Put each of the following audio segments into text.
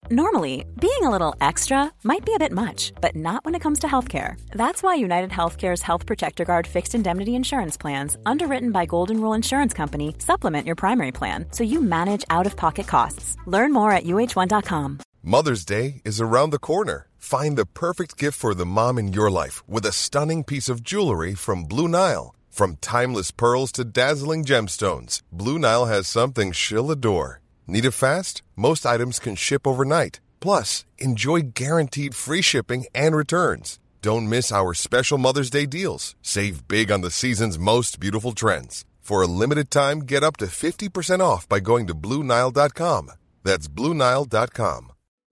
Normally, being a little extra might be a bit much, but not when it comes to healthcare. That's why United Healthcare's Health Protector Guard fixed indemnity insurance plans, underwritten by Golden Rule Insurance Company, supplement your primary plan so you manage out-of-pocket costs. Learn more at uh1.com. Mother's Day is around the corner. Find the perfect gift for the mom in your life with a stunning piece of jewelry from Blue Nile. From timeless pearls to dazzling gemstones, Blue Nile has something she'll adore. Need it fast? Most items can ship overnight. Plus, enjoy guaranteed free shipping and returns. Don't miss our special Mother's Day deals. Save big on the season's most beautiful trends. For a limited time, get up to 50% off by going to BlueNile.com. That's BlueNile.com.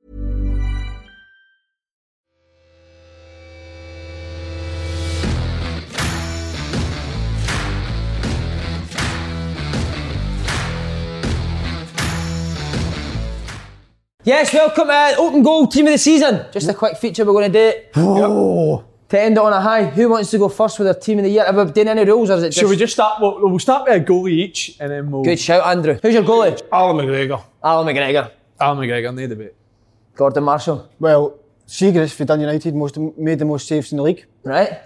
Yes, welcome to Open Goal Team of the Season. Just a quick feature we're going to do. Oh. To end it on a high, who wants to go first with their Team of the Year? Have we done any rules or is it just... Shall we just start? We'll start with a goalie each and then we'll... Good shout, Andrew. Who's your goalie? Alan McGregor. Alan McGregor. Alan McGregor, no debate. Gordon Marshall. Well, Seagrass for Dun United made the most saves in the league. Right.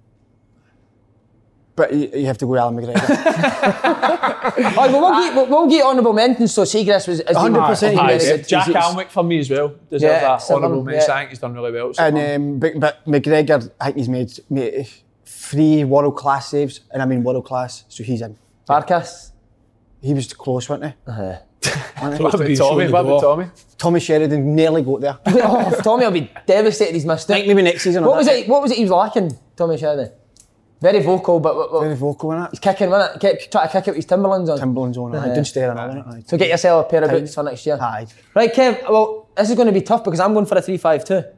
But you have to go with Alan McGregor. Right, well, we'll get honourable mentions, so Seagrass was... 100%. Jack Alnwick for me as well. Deserves that honourable mention. I think he's done really well. And but McGregor, I think he's made 3 world-class saves, and I mean world-class, so he's in. Farkas. He was close, wasn't he? What about Tommy? Tommy Sheridan nearly got there. Oh, Tommy will be devastated he's missed it. I think maybe next season. What was it he was lacking, Tommy Sheridan? Very vocal, but... Very vocal, innit? He's kicking, wasn't it? Kept trying to kick it with his Timberlands on. Timberlands on, aye. Don't stare at it, innit? So get yourself a pair of boots for next year. Aye. Right, Kev, well, this is going to be tough because I'm going for a 3-5-2.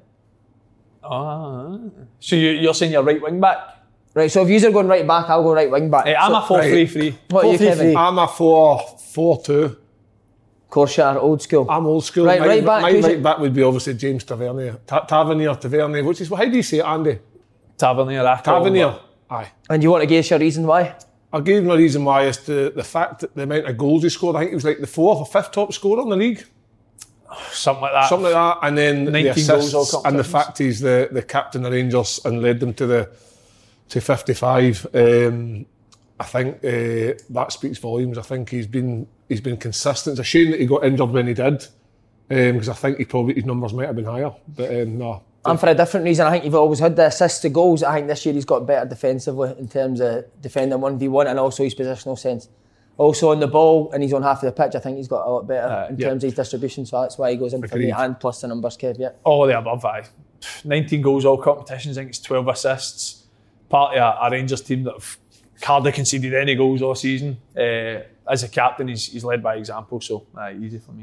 So you're saying you're right wing back? Right, so if you're going right back, I'll go right wing back. I'm a 4-3-3. What are you, Kevin? I'm a 4-4-2. Of course you are, old school. I'm old school. Right, my right back, my right back would be obviously James Tavernier. Tavernier. Which is, how do you say it, Andy? Tavernier. Aye. And you want to give us your reason why? I gave him a reason why is the fact that the amount of goals he scored. I think he was like the 4th or 5th top scorer in the league. Something like that. And then 19 the assists goals all and the fact he's the captain of Rangers and led them to 55. I think that speaks volumes. I think he's been consistent. It's a shame that he got injured when he did, because I think his numbers might have been higher. But no. And for a different reason, I think you've always had the assists to goals. I think this year he's got better defensively in terms of defending 1v1 and also his positional sense. Also on the ball and his own half of the pitch, I think he's got a lot better in terms of his distribution. So that's why he goes in for me, and plus the numbers, Kev. Yeah. All the above. 19 goals, all competitions. I think it's 12 assists. Part of a Rangers team that have hardly conceded any goals all season. As a captain, he's led by example, so easy for me.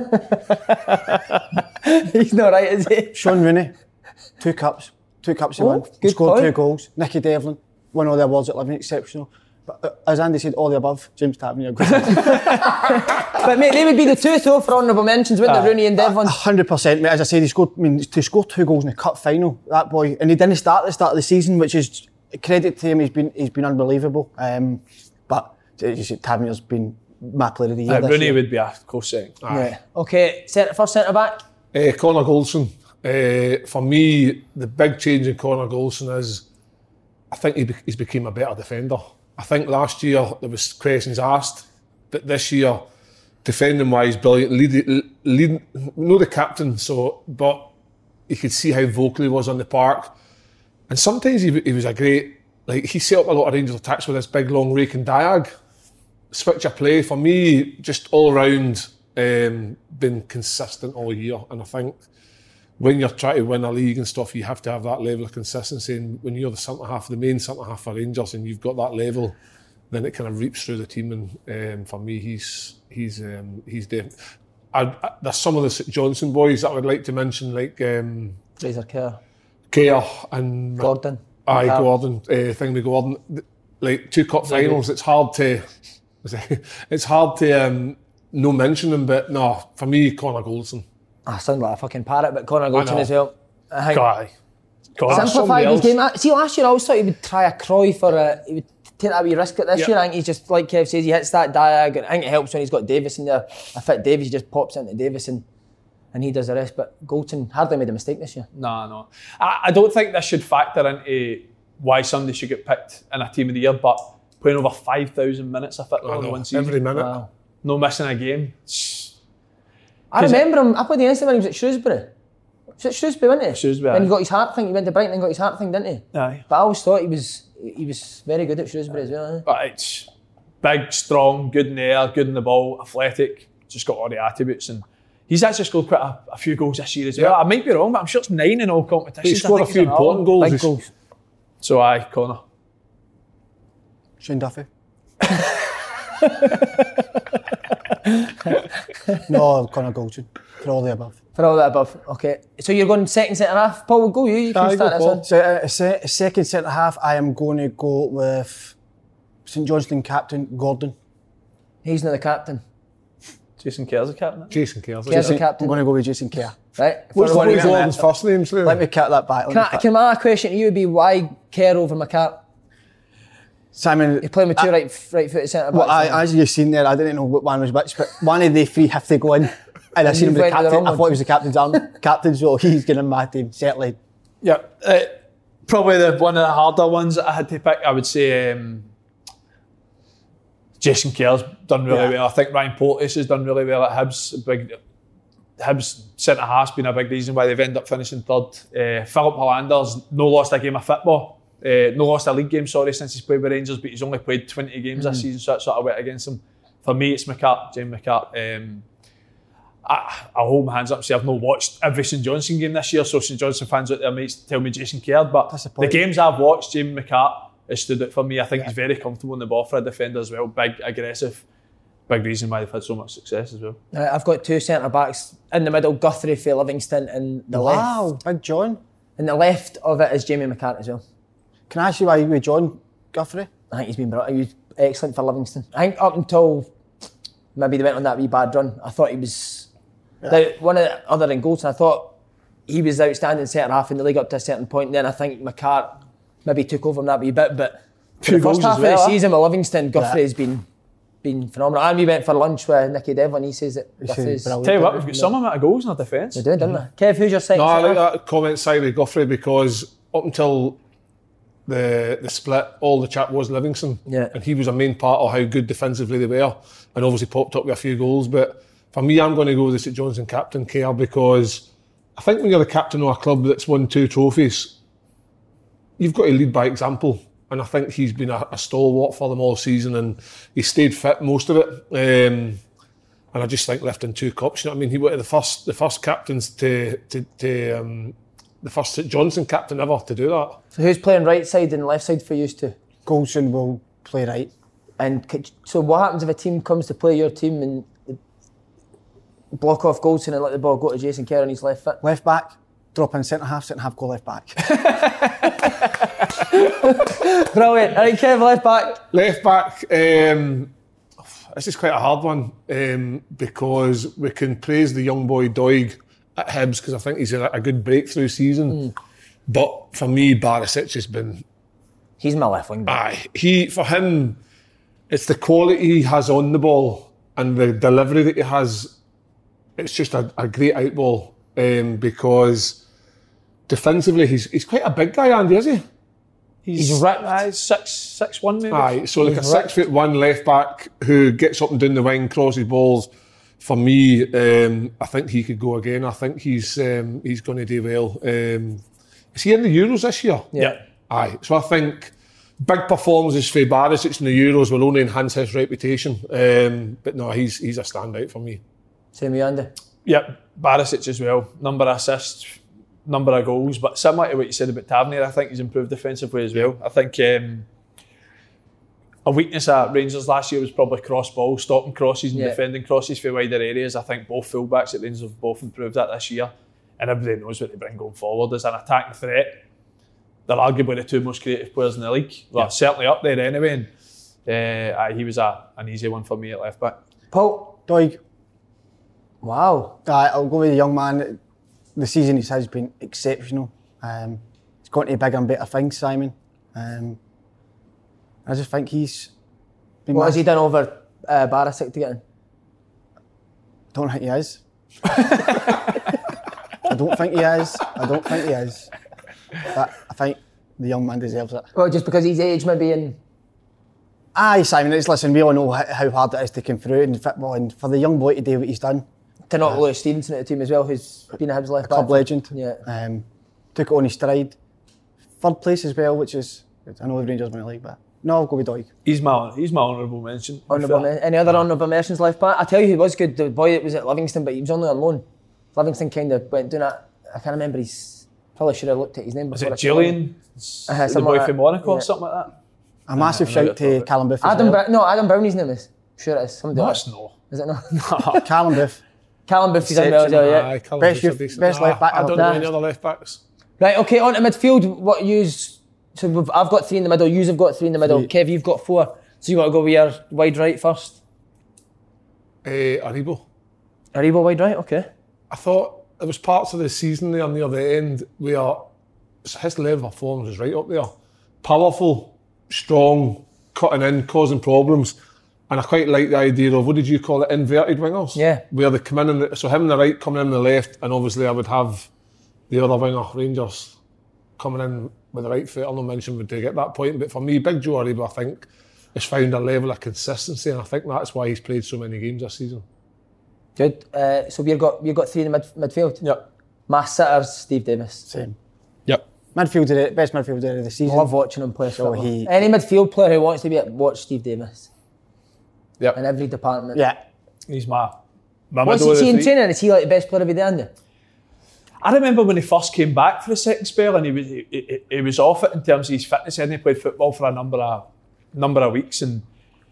He's not right, is he? Sean Rooney, 2 cups he won. He scored point. 2 goals. Nicky Devlin won all the awards at Living Exceptional. But as Andy said, all the above, James Tavernier. But mate, they would be the 2 though for honourable mentions, wouldn't they, Rooney and Devlin? 100%, mate. As I said, to score 2 goals in the cup final, that boy, and he didn't start at the start of the season, which is credit to him. He's been unbelievable. But as you said, Tavernier's been my player of the year. Rooney would be a close second. Yeah. Okay, first centre back. Conor Goldson. For me, the big change in Conor Goldson is, I think he's become a better defender. I think last year there was questions asked, but this year, defending wise, brilliant. Leading, no the captain, but you could see how vocal he was on the park, and sometimes he was a great. Like, he set up a lot of Rangers attacks with this big long raking diag. Switch of play for me, just all round, been consistent all year, and I think when you're trying to win a league and stuff, you have to have that level of consistency. And when you're the main centre half for Rangers, and you've got that level, then it kind of reaps through the team. And for me, he's definitely. There's some of the St Johnstone boys that I would like to mention, like Fraser Kerr and Gordon. Gordon. Thing with Gordon, like 2 cup finals. It's hard to no mention them, but no, for me, Conor Goldson. I sound like a fucking parrot, but Conor Goldson as well. I think simplified his game. See, last year I always thought he would try a Cruyff he would take that wee risk. At this year, I think he's just, like Kev says, he hits that diag, and I think it helps when he's got Davis in there. A fit Davis, he just pops into Davis, and and he does the rest. But Goldson hardly made a mistake this year. No. I don't think this should factor into why somebody should get picked in a team of the year, but playing over 5,000 minutes of football in one season. Every minute. Wow. No missing a game. I remember him, I played against him when he was at Shrewsbury. He was at Shrewsbury, wasn't he? Shrewsbury, When he aye. got his heart thing, he went to Brighton and got his heart thing, didn't he? Aye. But I always thought he was very good at Shrewsbury as well. But it's big, strong, good in the air, good in the ball, athletic, just got all the attributes. And he's actually scored quite a few goals this year as well. I might be wrong, but I'm sure it's 9 in all competitions. He scored a few important goals. Big goals. So aye, Connor. Shane Duffy. No, Connor Goldson. For all the above. For all that above. Okay. So you're going second centre half. Paul, we'll go you. You can start this one. So second centre half, I am going to go with St Johnstone captain Gordon. He's not the captain. Jason Kerr's the captain. Jason Kerr. Kerr's the captain. I'm going to go with Jason Kerr. Right. What's For- Gordon's first name? Let me cut that back. Can my question to you be why Kerr over McCart? Simon, You're playing with two right-footed centre backs. well, as you've seen there, I didn't know what one was which, but one of the three have to go in. And I seen him with the You've went with the captain. wrong I one. thought he was the captain's arm. Captain, so he's getting in my team, certainly. Yeah. Probably one of the harder ones that I had to pick, I would say Jason Kerr's done really well. I think Ryan Porteous has done really well at Hibs. Hibs centre-half's been a big reason why they've ended up finishing third. Philip Hollander's no lost a game of football. No lost a league game, since he's played with Rangers, but he's only played 20 games this season, so that sort of went against him. For me, it's McCart, James McCart. I'll hold my hands up and say I've not watched every St Johnstone game this year, so St Johnstone fans out there might tell me Jason Kerr, but the games I've watched, James McCart has stood out for me. I think he's very comfortable in the ball for a defender as well, big, aggressive. Big reason why they've had so much success as well. I've got two centre backs in the middle, Guthrie for Livingston, and the left. Wow, Big John. And the left of it is Jamie McCart as well. Can I ask you why you with John Guthrie? I think he's been brought. He was excellent for Livingston. I think up until maybe they went on that wee bad run, I thought he was one of the, other than Goldson. I thought he was outstanding centre half in the league up to a certain point. And then I think McCart maybe took over him that wee bit, but for the first half of the season with Livingston, Guthrie has been phenomenal. And we went for lunch with Nicky Devlin. He says that Guthrie's Tell you what, we've got some amount of goals in our defence. We do, didn't we? Kev, who's your second? No, I centre like half? that comment side with Guthrie because up until the split, all the chat was Livingston, and he was a main part of how good defensively they were, and obviously popped up with a few goals. But for me, I'm going to go with the St Johnstone captain, Kerr, because I think when you're the captain of a club that's won 2 trophies, you've got to lead by example. And I think he's been a stalwart for them all season, and he stayed fit most of it. And I just think lifting 2 cups, you know what I mean? He was the first captains the first St Johnstone captain ever to do that. So who's playing right side and left side for you two? Goldson will play right. And so what happens if a team comes to play your team and block off Goldson and let the ball go to Jason Kerr on his left foot? Left back, drop in centre half go left back. Brilliant. All right, Kev, left back. Left back, this is quite a hard one because we can praise the young boy Doig at Hibs because I think he's a good breakthrough season. But for me, Barisic has been... He's my left wing back. For him, it's the quality he has on the ball and the delivery that he has. It's just a great outball because defensively he's quite a big guy, Andy, is he? He's ripped. 6'1" maybe. Aye, so like a 6'1" left back who gets up and down the wing, crosses balls. For me, I think he could go again. I think he's going to do well. Is he in the Euros this year? Yeah. Aye, so I think big performances for Barisic in the Euros will only enhance his reputation. But no, he's a standout for me. Same with Andy. Yep, Barisic as well. Number of assists, number of goals. But similar to what you said about Tavernier, I think he's improved defensively as well. I think a weakness at Rangers last year was probably cross ball, stopping crosses and defending crosses for wider areas. I think both fullbacks at Rangers have both improved that this year. And everybody knows what they bring going forward. As an attacking threat, they're arguably the 2 most creative players in the league. Well, certainly up there anyway. And he was an easy one for me at left back. Paul? Doig. Wow. I'll go with the young man. The season he's has been exceptional. He's gone to bigger and better things, Simon. I just think he's been... What has he done over Barisic to get in? Don't think he is. I don't think he is. But I think the young man deserves it. Well, just because he's age maybe and... Aye, Simon, listen, we all know how hard it is to come through in football, and for the young boy to do what he's done. To not lose Stevenson at the team as well, who's been a Hibs left back. Club legend. Yeah. Took it on his stride. Third place as well, which is... I know the Rangers win the league, but... No, I'll go with Doig. He's my honourable mention. Any other honourable mentions left back? I tell you who was good, the boy that was at Livingston, but he was only on loan. Livingston kind of went doing that. I can't remember probably should have looked at his name before. Was it Julian? The boy from Monaco or something like that? A massive shout to Callum Booth. Adam Brown, his name is. Sure it is. Somebody no, it's not. Is it not? Callum Booth. Callum Booth, he's on well as well, yeah. Best left back. I don't know any other left backs. Right, okay, on to midfield. What yous? So I've got 3 in the middle. Yous have got 3 in the middle. 3. Kev, you've got 4. So you want to go with your wide right first? Aribo. Aribo wide right, okay. I thought there was parts of the season there near the end where his level of form was right up there. Powerful, strong, cutting in, causing problems. And I quite like the idea of, what did you call it, inverted wingers? Yeah. Where they come in, so him on the right, coming in on the left, and obviously I would have the other winger, Rangers, coming in with the right foot. I'll not mention would they get that point, but for me, Big Joe Aribo, I think, has found a level of consistency, and I think that's why he's played so many games this season. Good. So you've got 3 in the midfield? Yep. My sitters, Steve Davis. Same. Yep. Best midfielder of the season. Love watching him play. So any midfield player who wants to be at, watch Steve Davis. Yep. In every department. Yeah. He's my What's he see in training? Is he like the best player of the day, Andy? I remember when he first came back for the second spell, and he was off it in terms of his fitness. He hadn't played football for a number of weeks, and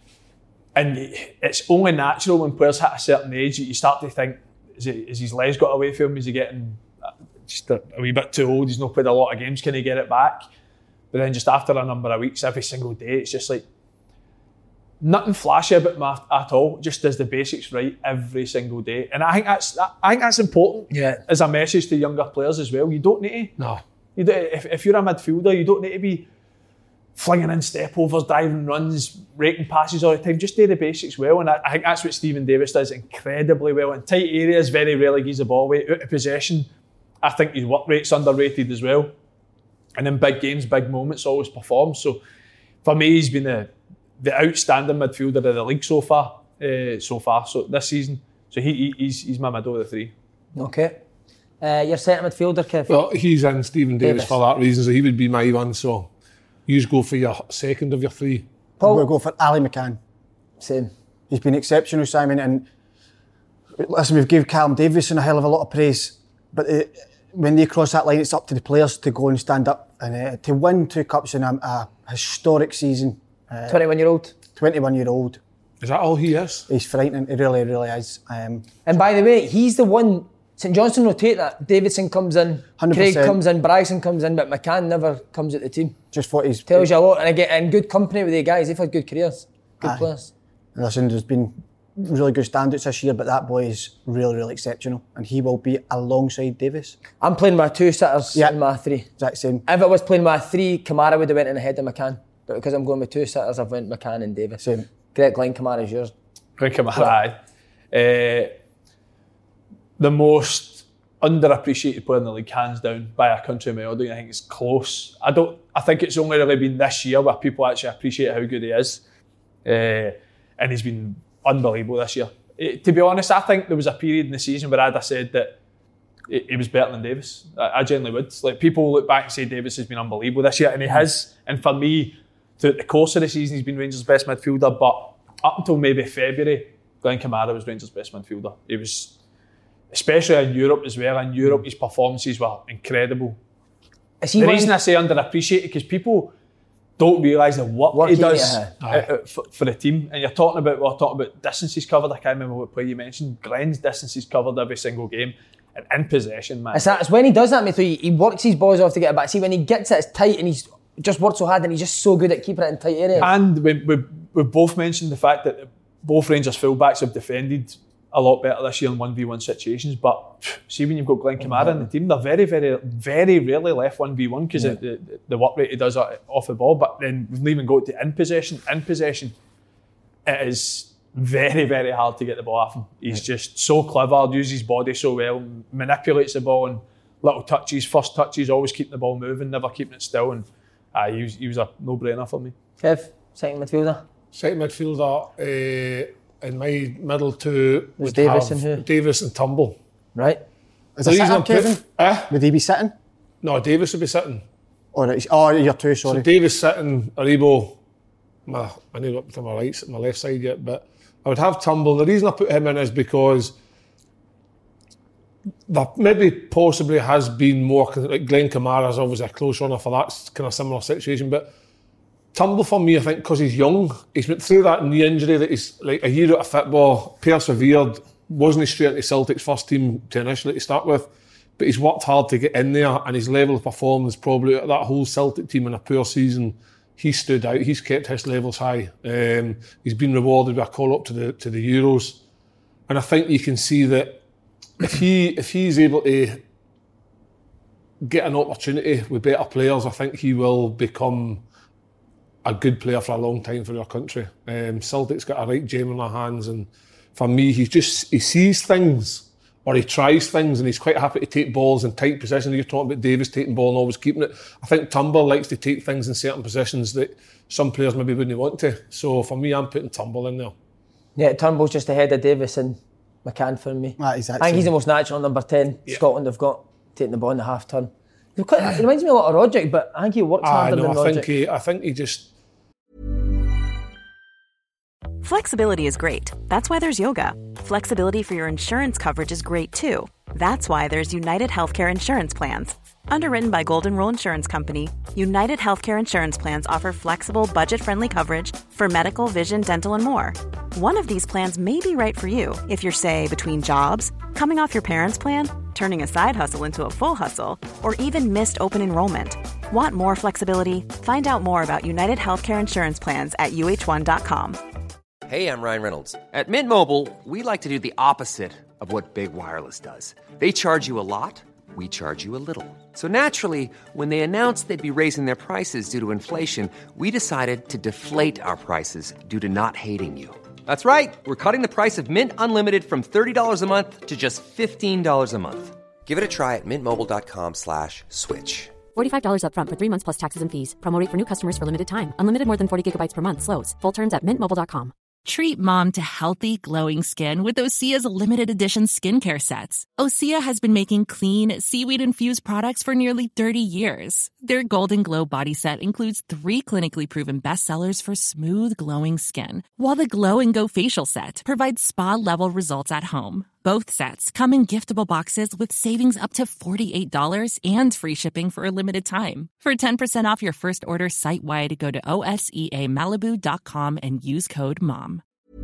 it's only natural when players hit a certain age that you start to think, is his legs got away from him? Is he getting just a wee bit too old? He's not played a lot of games. Can he get it back? But then just after a number of weeks, every single day, it's just like nothing flashy about him at all. Just does the basics right every single day, and I think that's important. Yeah. As a message to younger players as well. You don't need to. No. You don't, if you're a midfielder, you don't need to be flinging in step overs, diving runs, raking passes all the time. Just do the basics well, and I think that's what Stephen Davis does incredibly well. In tight areas, very rarely gives the ball away. Out of possession, I think his work rate's underrated as well. And in big games, big moments, always performs. So for me, he's been the outstanding midfielder of the league so far so this season. So he's my middle of the 3. Okay. Your centre midfielder, Kev? Well, he's in Stephen Davis for that reason, so he would be my one. So you go for your second of your 3. Paul? We'll go for Ali McCann. Same. He's been exceptional, Simon, and listen, we've given Callum Davidson a hell of a lot of praise, but when they cross that line, it's up to the players to go and stand up and to win 2 cups in a historic season. 21-year-old. 21-year-old. Is that all he is? He's frightening. He really, really is. And by the way, he's the one. St Johnstone rotate that. Davidson comes in, 100%. Craig comes in, Bryson comes in, but McCann never comes at the team. Just what he's tells you a lot, and again, in good company with the guys. They've had good careers, good players. And listen, there's been really good standouts this year, but that boy is really, really exceptional, and he will be alongside Davis. I'm playing my 2 sitters in my 3. Exact same. If I was playing my 3, Kamara would have went in ahead of McCann, but because I'm going with 2 sitters, I've went McCann and Davis. Same. Great, Glenn Kamara's yours. Glenn Kamara, the most underappreciated player in the league, hands down, by a country mile. I don't think it's close. I think it's only really been this year where people actually appreciate how good he is, and he's been unbelievable this year. To be honest, I think there was a period in the season where I'd have said that he was better than Davis. I genuinely would. Like, people look back and say Davis has been unbelievable this year, and he has. And for me, throughout the course of the season, he's been Rangers' best midfielder. But up until maybe February, Glenn Kamara was Rangers' best midfielder. He was, especially in Europe as well. In Europe, his performances were incredible. The reason I say underappreciated, because people don't realise the work he does for the team. And we're talking about distances covered. I can't remember what play you mentioned. Glenn's distances covered every single game. And in possession, man. It's when he does that, mate. He works his balls off to get it back. See, when he gets it, it's tight, and he's just worked so hard, and he's just so good at keeping it in tight areas. And we both mentioned the fact that both Rangers fullbacks have defended a lot better this year in 1v1 situations. But see, when you've got Glenn Kamara in the team, they're very, very, very rarely left 1v1 because the work rate he does off the ball. But then we've not even got to in possession. In possession, it is very, very hard to get the ball off him. He's just so clever, uses his body so well, manipulates the ball and little touches, first touches, always keeping the ball moving, never keeping it still. And he was a no-brainer for me. Kev, second midfielder? Second midfielder, in my middle two was Davis and who? Davis and Turnbull. Right. Is there sitting, Kevin? Would he be sitting? No, Davis would be sitting. Oh, you're two, sorry. So Davis sitting, Aribo, I need up to my left side yet, but I would have Turnbull. The reason I put him in is because there maybe possibly has been more, like Glenn Kamara's obviously a close runner for that kind of similar situation, but Turnbull for me, I think, because he's young, he's went through that knee injury that he's like a year out of football, persevered, wasn't straight into Celtic's first team to initially to start with, but he's worked hard to get in there, and his level of performance probably that whole Celtic team in a poor season, he stood out. He's kept his levels high. He's been rewarded with a call up to the Euros, and I think you can see that if he's able to get an opportunity with better players, I think he will become a good player for a long time for our country. Celtic's got a right gem in their hands, and for me, he sees things or he tries things, and he's quite happy to take balls in tight positions. You're talking about Davis taking ball and always keeping it. I think Turnbull likes to take things in certain positions that some players maybe wouldn't want to. So for me, I'm putting Turnbull in there. Yeah, Turnbull's just ahead of Davis and McCann for me. I think he's the most natural number 10 Scotland have got, taking the ball in the half turn. He reminds me a lot of Roderick, but I think he works harder than Roderick. I think he just... Flexibility is great. That's why there's yoga. Flexibility for your insurance coverage is great too. That's why there's United Healthcare Insurance Plans. Underwritten by Golden Rule Insurance Company, United Healthcare Insurance Plans offer flexible, budget-friendly coverage for medical, vision, dental, and more. One of these plans may be right for you if you're, say, between jobs, coming off your parents' plan, turning a side hustle into a full hustle, or even missed open enrollment. Want more flexibility? Find out more about United Healthcare Insurance Plans at uh1.com. Hey, I'm Ryan Reynolds. At Mint Mobile, we like to do the opposite of what Big Wireless does. They charge you a lot, we charge you a little. So naturally, when they announced they'd be raising their prices due to inflation, we decided to deflate our prices due to not hating you. That's right. We're cutting the price of Mint Unlimited from $30 a month to just $15 a month. Give it a try at mintmobile.com/switch. $45 up front for 3 months plus taxes and fees. Promo rate for new customers for limited time. Unlimited more than 40 gigabytes per month. Slows full terms at mintmobile.com. Treat mom to healthy, glowing skin with Osea's limited edition skincare sets. Osea has been making clean, seaweed-infused products for nearly 30 years. Their Golden Glow body set includes 3 clinically proven bestsellers for smooth, glowing skin, while the Glow and Go facial set provides spa-level results at home. Both sets come in giftable boxes with savings up to $48 and free shipping for a limited time. For 10% off your first order site-wide, go to OSEAMalibu.com and use code MOM.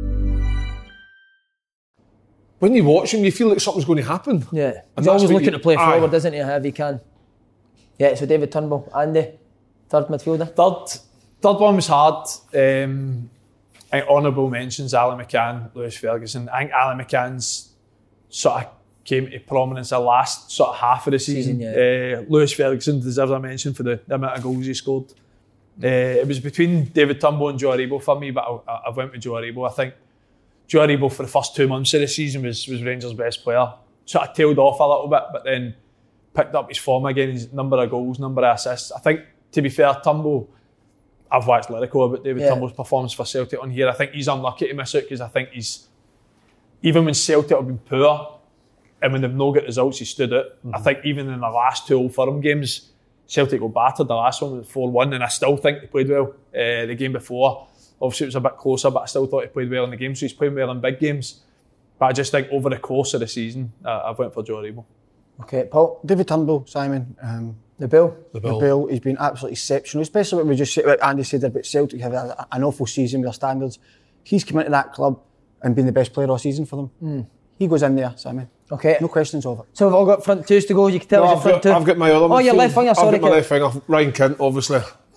When you watch him, you feel like something's going to happen. Yeah, he's always looking to play forward, isn't he, if he can. Yeah, so David Turnbull. Andy, third midfielder? Third one was hard. I think honourable mentions, Ali McCann, Lewis Ferguson. I think Ali McCann's sort of came to prominence the last sort of half of the season. Lewis Ferguson deserves a mention for the amount of goals he scored. It was between David Turnbull and Joe Aribo for me, but I went with Joe Aribo. I think Joe Aribo for the first 2 months of the season was Rangers' best player. Sort of tailed off a little bit, but then picked up his form again, his number of goals, number of assists. I think, to be fair, Turnbull, I've waxed lyrical about David Turnbull's performance for Celtic on here. I think he's unlucky to miss it because I think even when Celtic have been poor and when they've not got results, he stood it. I think even in the last 2 Old Firm games, Celtic got battered. The last one was 4-1, and I still think they played well. The game before, obviously it was a bit closer, but I still thought he played well in the game, so he's playing well in big games. But I just think over the course of the season, I've went for Joe Aribo. Okay, Paul. David Turnbull, Simon. The Bill. The Bill. He's been absolutely exceptional, especially what we just said, what Andy said about Celtic having an awful season with their standards. He's come into that club and been the best player all season for them. He goes in there, Simon. Okay. No questions of it. So we've all got front twos to go. You can tell us your front two. I've got my other one. Oh, your left winger, sorry. I've got my left winger, Ryan Kent, obviously.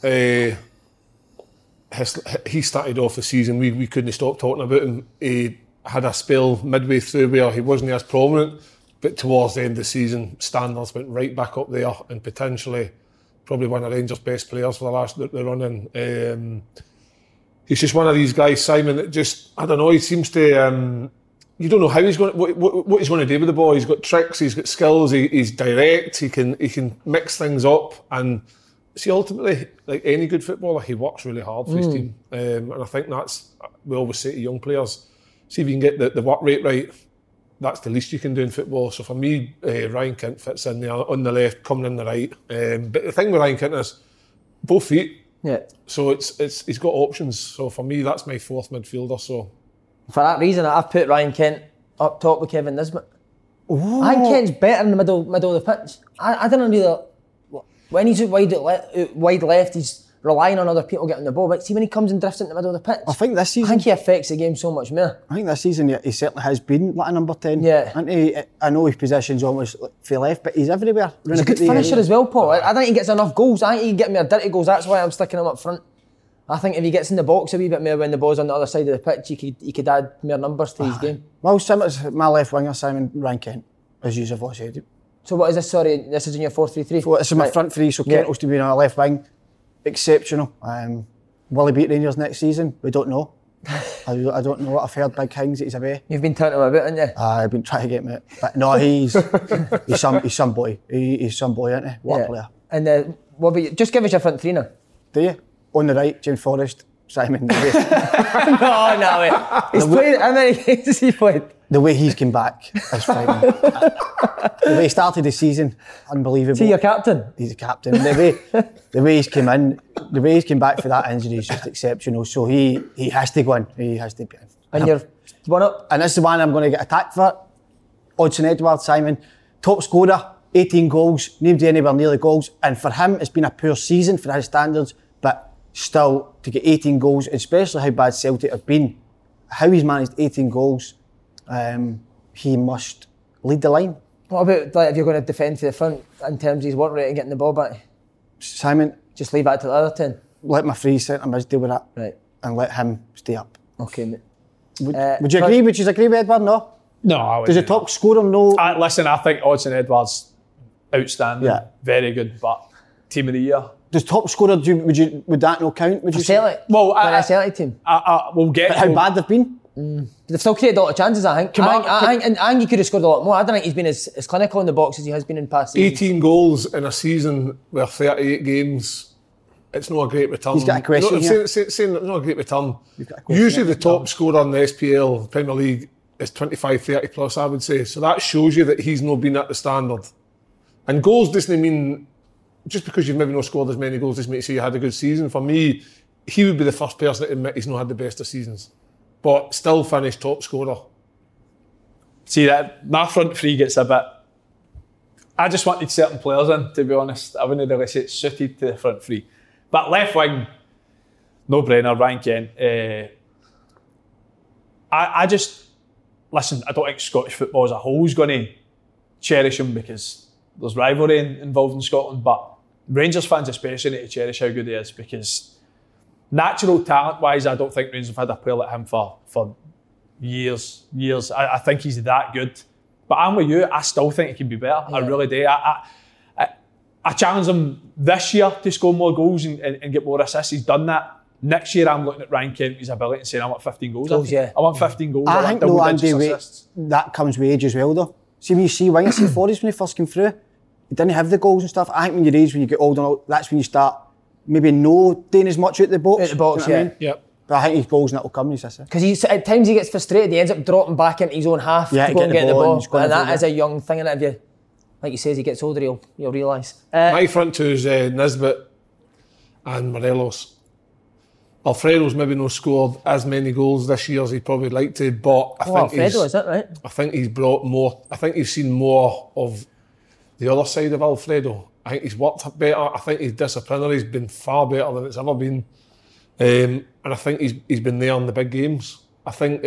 He started off the season, we couldn't stop talking about him. He had a spell midway through where he wasn't as prominent, but towards the end of the season, standards went right back up there and potentially probably one of Rangers' best players for the run in. he's just one of these guys, Simon, that just, I don't know, he seems to, you don't know how he's going, what he's going to do with the ball. He's got tricks, he's got skills, he's direct, he can mix things up, and see, ultimately, like any good footballer, he works really hard for his team. And I think that's, we always say to young players, see if you can get the work rate right, that's the least you can do in football. So for me, Ryan Kent fits in there on the left, coming in the right. But the thing with Ryan Kent is both feet. Yeah. So he's got options. So for me, that's my fourth midfielder. So for that reason, I've put Ryan Kent up top with Kevin Nisbet. I think Kent's better in the middle of the pitch. I don't really. When he's wide left, he's relying on other people getting the ball. But see, when he comes and drifts into the middle of the pitch, I think this season, he affects the game so much more. I think this season he certainly has been like a number 10. Yeah. I know his position's almost for left, but he's everywhere. He's a good finisher as well, Paul. I don't think he gets enough goals. I think he can get more dirty goals. That's why I'm sticking him up front. I think if he gets in the box a wee bit more when the ball's on the other side of the pitch, he could add more numbers to his game. Well, my left winger, Simon, Ryan Kent, as you have all said. So what is this? Sorry, this is in your 4-3-3? So this is my front three, so Kent was to be on our left wing. Exceptional. Will he beat Rangers next season? We don't know. I don't know what I've heard, big things that he's away. You've been turning him a bit, haven't you? I've been trying to get him, but no, he's some boy. He's some boy, isn't he? What a player. And what about you? Just give us your front three now. Do you? On the right, James Forrest, Simon. No, wait. He's played, how many games has he played? The way he's come back is frightening. The way he started the season, unbelievable. Is he your captain? He's a captain. The way he's come in, the way he's come back for that injury is just exceptional. So he has to go in. He has to be in. And you're one up? And this is the one I'm going to get attacked for. Odsonne Edouard, Simon, top scorer, 18 goals, nobody anywhere near the goals. And for him, it's been a poor season for his standards, but still to get 18 goals, especially how bad Celtic have been, how he's managed 18 goals, he must lead the line. What about if you're going to defend to the front in terms of his work rate and getting the ball back? Simon, just leave that to the other 10. Let my free centre mids deal with that, right? And let him stay up. Okay, mate. Would you agree? Would you agree with Edward? No. No, I would. Does the top scorer know? Listen, I think Odsonne Edouard's outstanding, very good, but team of the year. Does top scorer? Would that not count? Would you say? Well, a Celtic team. We'll get. But how bad they've been? They've still created a lot of chances, I think. I think he could have scored a lot more. I don't think he's been as clinical in the box as he has been in past seasons. 18 goals in a season with 38 games, it's not a great return. He's got a question here. Saying it's not a great return. Usually the top scorer in the SPL, Premier League, is 25, 30 plus, I would say. So that shows you that he's not been at the standard. And goals doesn't mean, just because you've maybe not scored as many goals doesn't make you had a good season. For me, he would be the first person to admit he's not had the best of seasons. But still finished top scorer. See, that my front three gets a bit... I just wanted certain players in, to be honest. I wouldn't really say it's suited to the front three. But left wing, no-brainer, Ryan Kent. I just... Listen, I don't think Scottish football as a whole is going to cherish him because there's rivalry involved in Scotland, but Rangers fans especially need to cherish how good he is because natural talent-wise, I don't think Rangers have had a player like him for years. I think he's that good. But I'm with you, I still think he can be better. Yeah. I really do. I challenge him this year to score more goals and get more assists. He's done that. Next year, I'm looking at Ryan Kent, his ability, and saying, I want 15 goals. I want 15 goals. I think, though, Andy, that comes with age as well, though. See, when you see wingers, see Forrest when he first came through, he didn't have the goals and stuff. I think when you age, when you get older, that's when you start maybe doing as much out the box. Out the box, you know what I mean? Yep. But I think his goals and that will come, because at times he gets frustrated, he ends up dropping back into his own half to go and get the ball. And that is a young thing, and if you, like you say, as he gets older, he'll realise. My front two is Nisbet and Morelos. Alfredo's maybe not scored as many goals this year as he'd probably like to, but I think Alfredo, is that right? I think he's brought more. I think you've seen more of the other side of Alfredo. I think he's worked better. I think his disciplinary's been far better than it's ever been, and I think he's been there in the big games. I think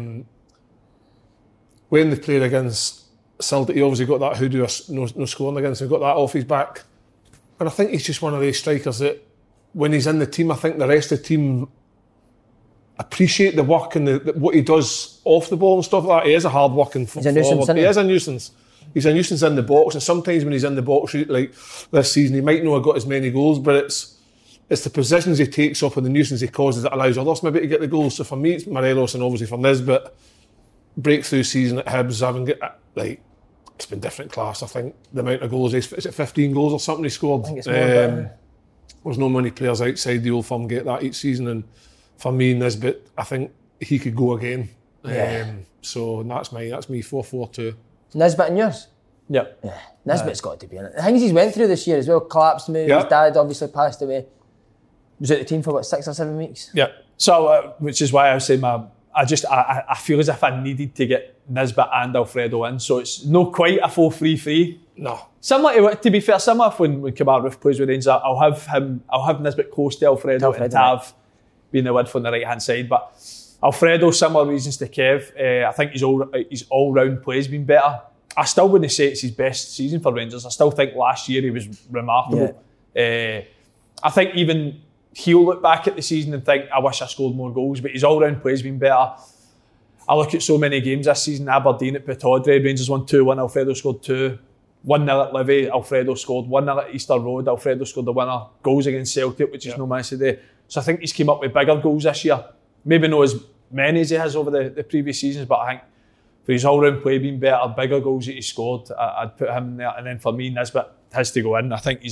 when they played against Celtic, he obviously got that hoodoo no scoring against him, got that off his back, and I think he's just one of these strikers that, when he's in the team, I think the rest of the team appreciate the work and what he does off the ball and stuff like that. He is a hard working forward. He is a nuisance. He's a nuisance in the box, and sometimes when he's in the box, like this season, he might not have got as many goals, but it's the positions he takes up and the nuisance he causes that allows others maybe to get the goals. So for me, it's Morelos, and obviously for Nisbet, breakthrough season at Hibs, it's been different class. I think the amount of goals, is it 15 goals or something he scored? I think it's more there's no many players outside the Old Firm get that each season, and for me, Nisbet, I think he could go again. So that's me 4-4-2. Nisbet and yours? Yep. Yeah. Nisbet's got to be in it. The things he's went through this year as well, collapsed move, his dad obviously passed away. Was out the team for what, 6 or 7 weeks? Yeah. So, which is why I was saying I feel as if I needed to get Nisbet and Alfredo in, so it's not quite a 4-3-3. No. Similar to be fair, similar when Kemar Roofe plays with Rangers, I'll have Nisbet close to Alfredo and Tav being the width on the right hand side. But Alfredo, similar reasons to Kev. I think his all round play has been better. I still wouldn't say it's his best season for Rangers. I still think last year he was remarkable. I think even he'll look back at the season and think, I wish I scored more goals, but his all-round play has been better. I look at so many games this season, Aberdeen at Pittodrie, Rangers won 2-1, Alfredo scored 2. 1-0 at Livy, Alfredo scored. 1-0 at Easter Road, Alfredo scored the winner. Goals against Celtic, which is no managed today. So I think he's came up with bigger goals this year. Maybe not as many as he has over the previous seasons, but I think for his all-round play being better, bigger goals that he scored, I'd put him there. And then for me, Nisbet has to go in. I think he's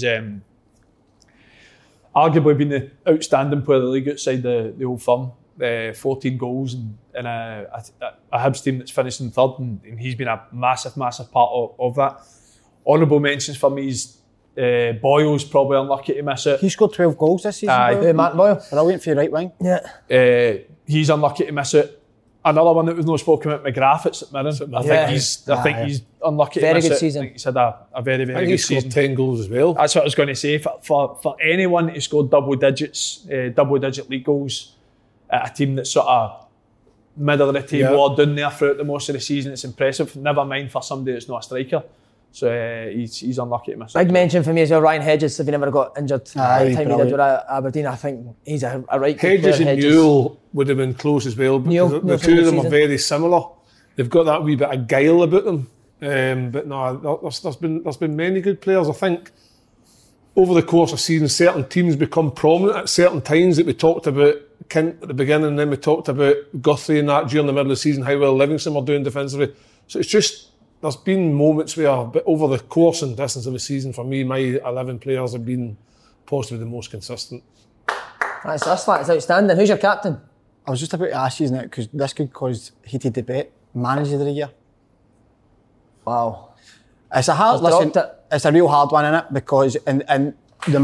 arguably been the outstanding player of the league outside the Old Firm. 14 goals in a Hibs team that's finished in third, and he's been a massive part of that. Honourable mentions for me is Boyle's probably unlucky to miss it. He scored 12 goals this season. Martin Boyle. Brilliant for your right wing. Yeah. He's unlucky to miss it. Another one that we've not spoken about, McGrath at St Mirren. I think he's unlucky to miss it. Very good season. I think he's had a very good season. He scored 10 goals as well. That's what I was going to say. For anyone who scored double digit league goals at a team that's sort of middle of the table or down there throughout the most of the season, it's impressive. Never mind for somebody that's not a striker. So he's unlucky to miss it. Big mention for me as well, Ryan Hedges, if he never got injured the time he did with Aberdeen. I think he's a right good Hedges player. and Newell would have been close as well, because the two of them are very similar. They've got that wee bit of guile about them. But no, there's been many good players. I think over the course of season, certain teams become prominent at certain times. That we talked about Kent at the beginning, and then we talked about Guthrie and that during the middle of the season, how well Livingston were doing defensively. So it's just, there's been moments where, but over the course and distance of the season, for me, my 11 players have been possibly the most consistent. That's outstanding. Who's your captain? I was just about to ask you now, because this could cause heated debate. Manager of the year. Wow. It's a hard it's a real hard one, innit? Because in the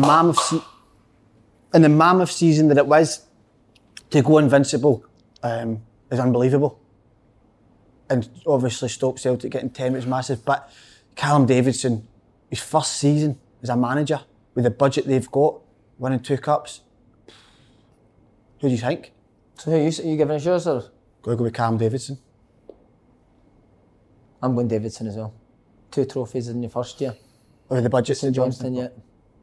mammoth season that it was, to go invincible is unbelievable. And obviously Stoke Celtic getting 10 was massive, but Callum Davidson, his first season as a manager, with the budget they've got, winning 2 cups. Who do you think? So who are you giving us yours, or? Gotta go with Callum Davidson. I'm going Davidson as well. 2 trophies in your first year. With the budget St Johnstone, yeah.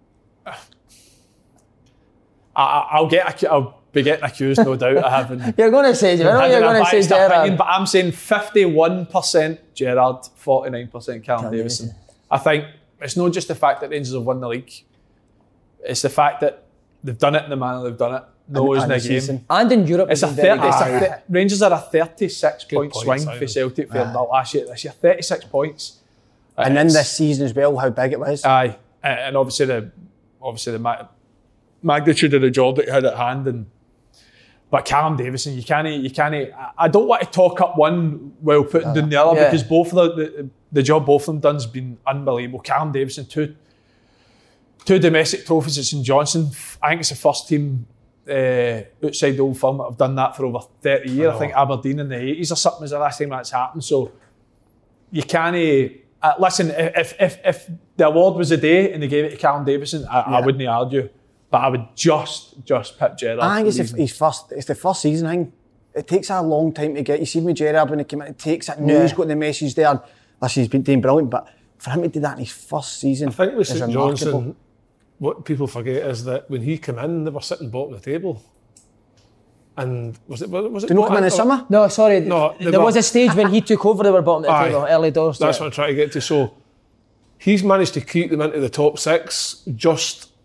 I'll be getting accused, no doubt. I haven't. You're going to say Gerrard. You're going to say Gerrard. Opinion, but I'm saying 51% Gerrard, 49% Callum Davidson. I think it's not just the fact that Rangers have won the league. It's the fact that they've done it in the manner they've done it. No in the game. And in Europe, it's Rangers are a 36-point swing for Celtic for last year. This year, 36 points. And in this season as well, how big it was. Aye, and obviously the magnitude of the job that he had at hand. But Callum Davidson, you can't. I don't want to talk up one while putting down the other, because both of the job both of them done has been unbelievable. Callum Davidson, two domestic trophies at St Johnstone. I think it's the first team outside the Old Firm that have done that for over 30 years. I think Aberdeen in the 80s or something was the last time that's happened. So you can't. Listen, if the award was a day and they gave it to Callum Davidson, I wouldn't argue. But I would just pick Gerrard. I think it's the first season thing. It takes a long time to get. You see with Gerrard when he came in, it takes it. He's got the message there. Listen, he's been doing brilliant, but for him to do that in his first season, I think with St Johnstone, what people forget is that when he came in, they were sitting bottom of the table. And was it? Did he come in the summer? No, sorry. No, there was a stage when he took over. They were bottom of the table, early doors. That's what I'm trying to get to. So he's managed to keep them into the top 6 just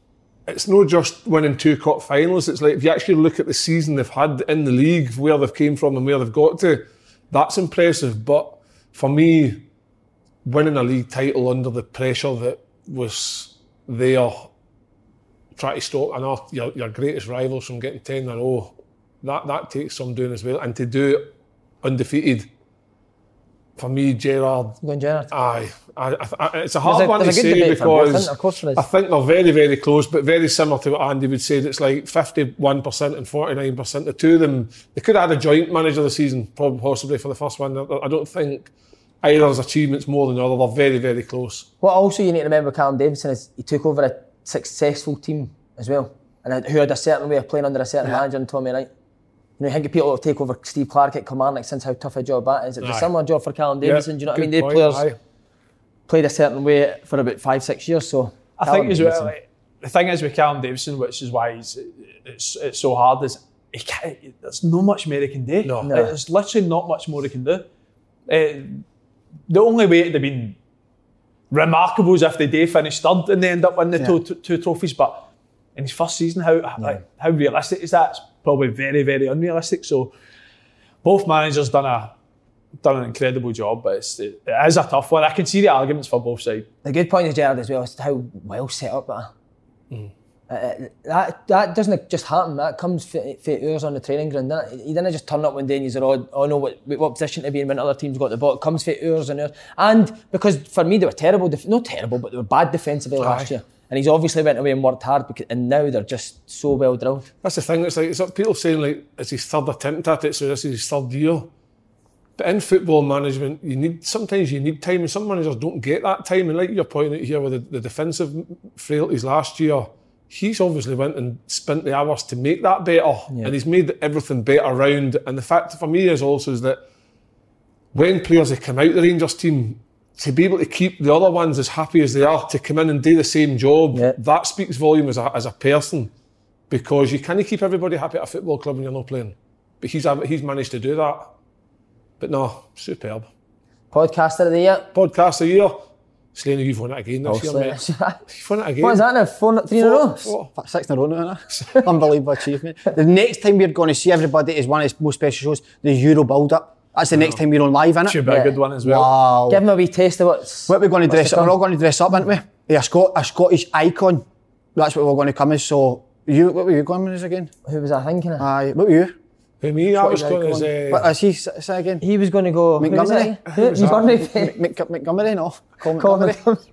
it's not just winning 2 cup finals. It's like if you actually look at the season they've had in the league, where they've came from and where they've got to, that's impressive. But for me, winning a league title under the pressure that was there, try to stop your greatest rivals from getting 10 in a row, that takes some doing as well. And to do it undefeated, for me, Gerrard. Going Gerrard. Aye. It's a hard one to say because I think they're very, very close, but very similar to what Andy would say. It's like 51% and 49%. The two of them, they could have had a joint manager of the season, probably possibly for the first one. I don't think either's achievements more than the other. They're very, very close. What also you need to remember with Callum Davidson is he took over a successful team as well, and who had a certain way of playing under a certain manager in Tommy Wright. You know, I think people will take over Steve Clarke at Kilmarnock since how tough a job that is. It was a similar job for Callum Davidson. Do you know what I mean? They players played a certain way for about 5-6 years. So I think as well, like, the thing is with Callum Davidson, which is why it's so hard, is there's not much more he can do. No. There's literally not much more he can do. The only way it'd have been remarkable is if they do finish third and they end up winning the two trophies. But in his first season, how realistic is that? It's probably very, very unrealistic. So both managers done an incredible job, but it is a tough one. I can see the arguments for both sides. The good point is Gerrard as well is how well set up that doesn't just happen. That comes for hours on the training ground. He didn't just turn up one day and he's know what position to be in when other teams got the ball. It comes for hours and hours. And because for me they were terrible, not terrible, but they were bad defensively last year. And he's obviously went away and worked hard, and now they're just so well drilled. That's the thing. It's like people saying like it's his third attempt at it, so this is his third year. But in football management, sometimes you need time, and some managers don't get that time. And like you're pointing out here with the defensive frailties last year, he's obviously went and spent the hours to make that better, and he's made everything better around. And the fact for me is also is that when players have come out of the Rangers team, to be able to keep the other ones as happy as they are, to come in and do the same job, that speaks volume as a person, because you can't keep everybody happy at a football club when you're not playing. But he's managed to do that. But no, superb. Podcaster of the year? Podcaster of the year. Slaney, you've won it again this year, mate. You've won it again. What is that now? 3 in a row? 6 in a row now. Unbelievable achievement. The next time we're going to see everybody is one of his most special shows, the Euro build-up. That's the next time we're on live, innit? Should be a good one as well. Wow. Give them a wee taste of what we're going to dress up. We're all going to dress up, aren't we? Yeah, a Scottish icon. That's what we're going to come as. So, what were you going as again? Who was I thinking of? Aye, what were you? Who, me? I was going as... What is he, say again? He was going to go... Montgomery? Montgomery, no. Colin Montgomery.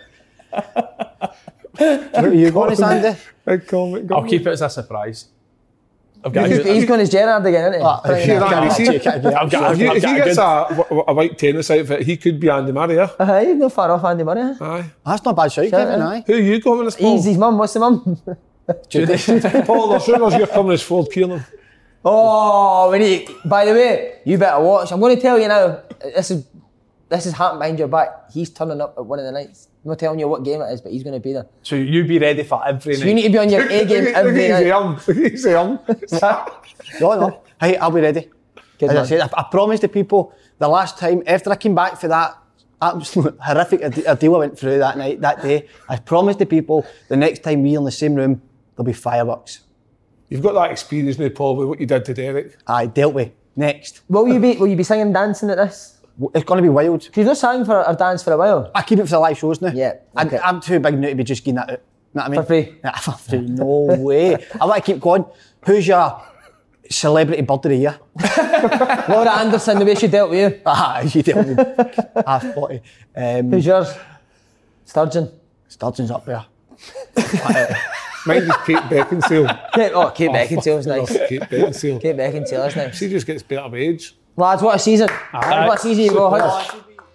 What were you going as, Andy? I'll keep it as a surprise. He's going as Gerrard again, isn't he? If he gets a white tennis outfit, he could be Andy Murray. Aye, he's not far off Andy Murray. Aye. That's not a bad shout, Kevin, aye. Who are you coming as, Paul? He's his mum. What's the mum? Judy. Paul, there's rumours you're coming as Ford Kiernan. Oh, by the way, you better watch. I'm going to tell you now, this is happening behind your back. He's turning up at one of the nights. I'm not telling you what game it is, but he's going to be there. So you be ready for every night. You need to be on your A game every night. He's No. Hey, I'll be ready. As I said, I promised the people the last time, after I came back for that absolute horrific ordeal I went through that day, I promised the people the next time we're in the same room, there'll be fireworks. You've got that experience now, Paul, with what you did to Derek. Aye, dealt with. Next. Will you be singing and dancing at this? It's going to be wild. You've not sang or danced for a while? I keep it for the live shows now. Yeah. Okay. I'm too big now to be just getting that out. Know what I mean? For free? Yeah, for free. No way. I want to keep going. Who's your celebrity bird of the year? Laura Anderson, the way she dealt with you. Ah, she dealt with me. Half 40. Who's yours? Sturgeon. Sturgeon's up there. Mine is Kate Beckinsale. Kate Beckinsale's nice. Kate Beckinsale is nice. She just gets better with age. Lads, what a season. What a season you've got.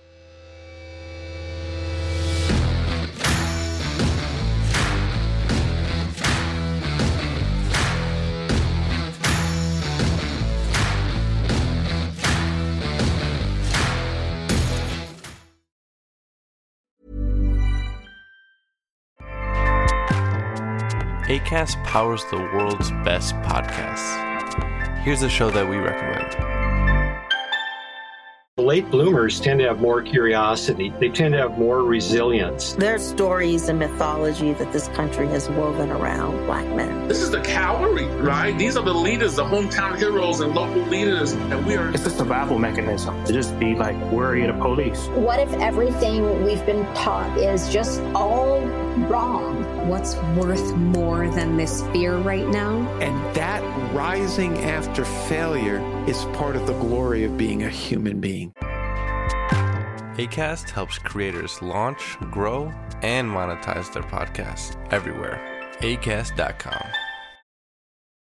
Acast powers the world's best podcasts. Here's a show that we recommend. late bloomers tend to have more curiosity. They tend to have more resilience. There's stories and mythology that this country has woven around Black men. This is the cavalry, right? These are the leaders, the hometown heroes and local leaders, and we are... It's a survival mechanism to just be like worried of police. What if everything we've been taught is just all wrong? What's worth more than this fear right now? And that rising after failure is part of the glory of being a human being. Acast helps creators launch, grow, and monetize their podcasts everywhere. Acast.com.